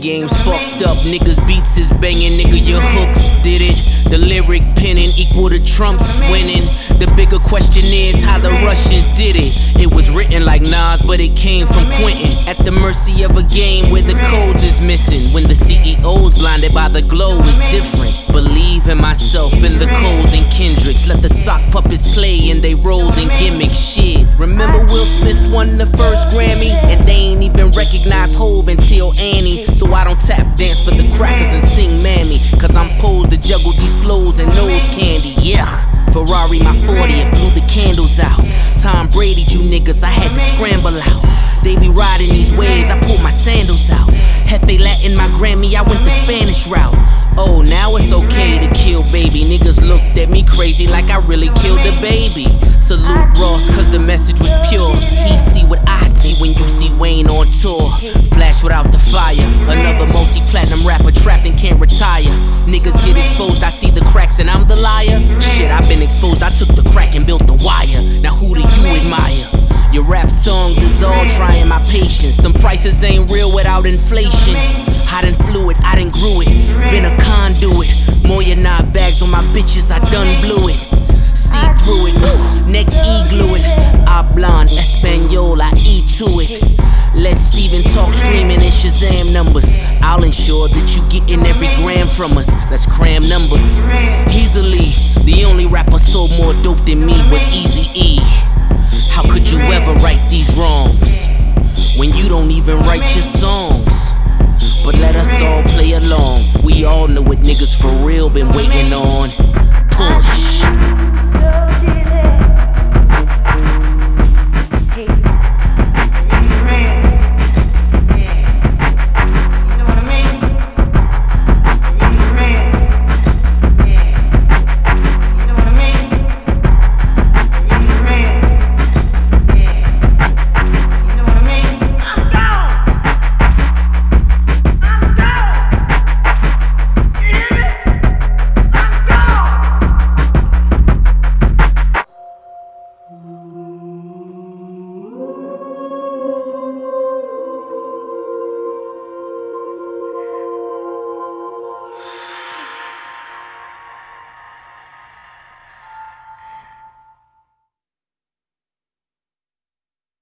game's fucked up. Niggas beats is banging, nigga, your hooks did it. The lyric penning equal to Trump's winning. The bigger question is how the Russians did it. It was written like Nas, but it came from Quentin. At the mercy of a game where the codes is missing. When the CEO's blinded by the glow is different. Believe in myself and the Coles and Kendricks. Let the sock puppets play in they roles and gimmicks. Shit, remember Will Smith won the first Grammy? And they ain't even recognize Hove until Annie. So I don't tap dance for the crackers and sing Mammy. Cause I'm posed to juggle these flows and nose candy. Yeah, Ferrari my 40th blew the candles out. Tom Brady, you niggas, I had to scramble out. They be riding these waves, I pulled my sandals out. Hefe Latin my Grammy, I went the Spanish route. Oh, now it's okay to kill baby. Niggas looked at me crazy like I really killed the baby. Salute Ross, cause the message was pure. He see what I see when you see Wayne on tour. Flash without the fire, another multi-platinum rapper trapped and can't retire. Niggas get exposed, I see the cracks and I'm the liar. Shit, I've been exposed, I took the crack and built the wire. Now who do you admire? Your rap songs is all trying my patience. Them prices ain't real without inflation. I done flew it, I done grew it. Been a conduit. More than 9 bags on my bitches, I done blew it. See through it, neck E-glue it. Hablan Espanol, I E to it. Let Steven talk streaming and Shazam numbers. I'll ensure that you getting every gram from us. Let's cram numbers. Easily, the only rapper sold more dope than me was Eazy-E. How could you ever right these wrongs when you don't even write your songs? But let us all play along. We all know what niggas for real been waiting on.